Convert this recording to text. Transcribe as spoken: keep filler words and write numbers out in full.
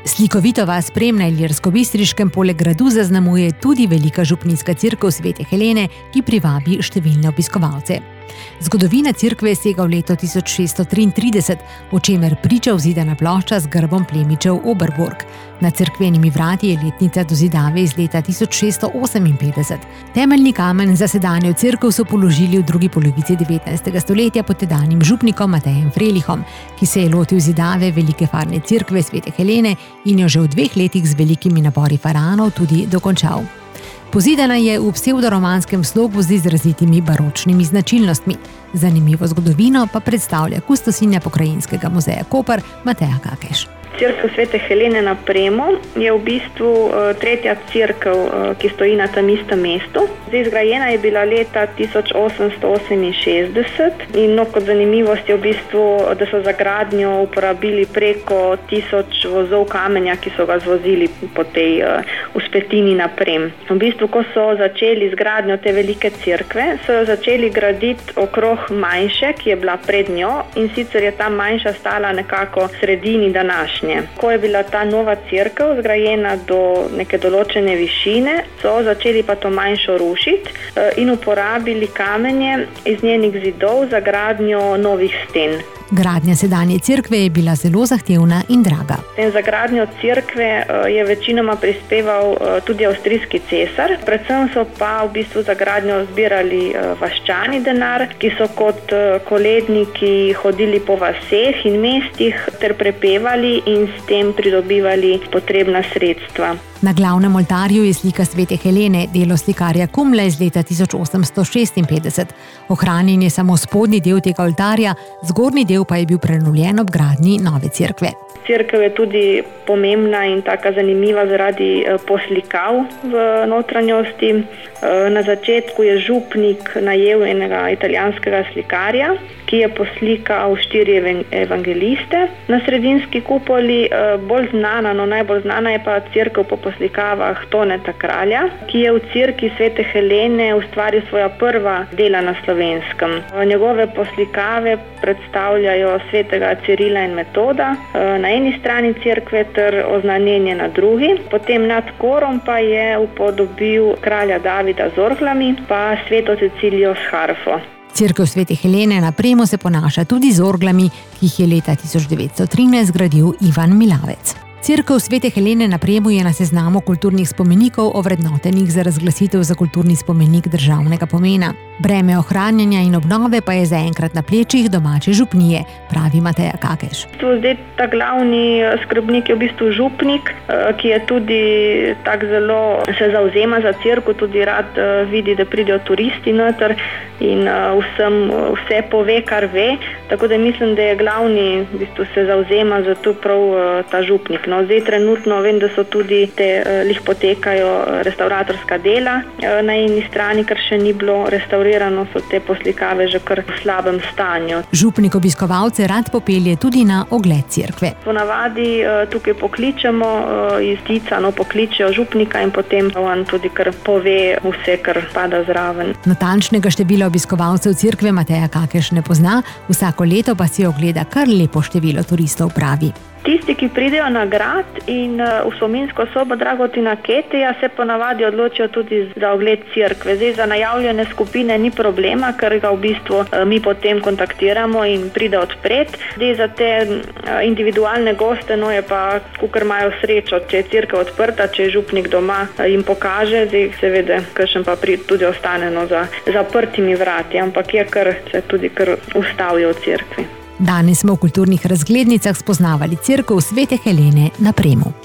Slikovito vas Prem na Ilirskobistriškem poleg gradu zaznamuje tudi velika župnijska cerkev Svete Helene, ki privabi številne obiskovalce. Zgodovina cerkve sega v leto tisoč šeststo triintrideset, o čemer priča vzidana plošča z grbom plemičev Oberburg. Nad cerkvenimi vrati je letnica dozidave iz leta tisoč šeststo oseminpetdeset. Temeljni kamen za sedanjo cerkev so položili v drugi polovici devetnajstega stoletja pod tedanjim župnikom Matejem Frelihom, ki se je lotil zidave velike farne cerkve Svete Helene in jo že v dveh letih z velikimi napori faraonov tudi dokončal. Pozidana je v psevdoromanskem slogu z izrazitimi baročnimi značilnostmi. Zanimivo zgodovino pa predstavlja kustosinja Pokrajinskega muzeja Koper Mateja Kakeš. Cerkev Svete Helene na Premu je v bistvu tretja cerkev, ki stoji na tem istem mestu. Zdaj, zgrajena je bila leta tisoč osemsto oseminšestdeset in no, kot zanimivost je v bistvu, da so za gradnjo uporabili preko tisoč vozov kamenja, ki so ga zvozili po tej vzpetini na Prem. V bistvu, ko so začeli z gradnjo te velike cerkve, so jo začeli graditi okrog manjše, ki je bila pred njo, in sicer je ta manjša stala nekako v sredini današnje. Ko je bila ta nova cerkev zgrajena do neke določene višine, so začeli pa to manjšo rušiti in uporabili kamenje iz njenih zidov za gradnjo novih sten. Gradnja sedanje cerkve je bila zelo zahtevna in draga. Za gradnjo cerkve je večinoma prispeval tudi avstrijski cesar, predvsem so pa v bistvu za gradnjo zbirali vaščani denar, ki so kot koledniki hodili po vaseh in mestih ter prepevali in s tem pridobivali potrebna sredstva. Na glavnem oltarju je slika Svete Helene, delo slikarja Kumla iz leta tisoč osemsto šestinpetdeset. Ohranjen je samo spodnji del tega oltarja, zgornji del pa je bil prenovljen ob gradnji nove cerkve. Cerkev je tudi pomembna in taka zanimiva zaradi poslikav v notranjosti. Na začetku je župnik najel enega italijanskega slikarja, ki je poslikal štiri evangeliste. Na sredinski kupoli bolj znana, no najbolj znana je pa cerkev po poslikavah Toneta Kralja, ki je v cerkvi Svete Helene ustvaril svoja prva dela na Slovenskem. Njegove poslikave predstavljajo svetega Cirila in Metoda na eni strani cerkve ter oznanjenje na drugi. Potem nad korom pa je upodobil kralja Davida z orglami, pa sveto Cecilijo s harfo. Cerkev Svete Helene na Premu se ponaša tudi z orglami, ki jih je leta tisoč devetsto trinajst zgradil Ivan Milavec. Cerkev Svete Helene na Premu je na seznamu kulturnih spomenikov ovrednotenih za razglasitev za kulturni spomenik državnega pomena. Breme ohranjanja in obnove pa je zaenkrat na plečih domače župnije, pravi Mateja Kakeš. Zdaj, ta glavni skrbnik je v bistvu župnik, ki je tudi tak zelo se zavzema za cerkev, tudi rad vidi, da pridejo turisti noter in vsem vse pove, kar ve. Tako da mislim, da je glavni, v bistvu se zavzema za to prav ta župnik. No, zdaj trenutno vem, da so tudi te lih potekajo restauratorska dela na eni strani, ker še ni bilo restaurirano, so te poslikave že kar v slabem stanju. Župnik obiskovalce rad popelje tudi na ogled cerkve. Ponavadi tukaj pokličemo iz Tica, no pokličejo župnika in potem on tudi kar pove vse, kar pada zraven. Natančnega števila obiskovalcev cerkve Mateja Kakeš ne pozna, vsako leto pa si ogleda kar lepo število turistov, pravi. Tisti, ki pridejo na grad in v spominsko sobo Dragotina Keteja, se ponavadi odločijo tudi za ogled cerkve. Zdaj, za najavljene skupine ni problema, ker ga v bistvu mi potem kontaktiramo in pride odpret. Zdaj, za te individualne goste, no je pa, kakor imajo srečo, če je cerkev odprta, če je župnik doma, jim pokaže, zdaj seveda, kakšen pa tudi ostane no, za zaprtimi vrati, ampak je kar, se tudi kar ustavijo v cerkvi. Danes smo v kulturnih razglednicah spoznavali cerkev Svete Helene na Premu.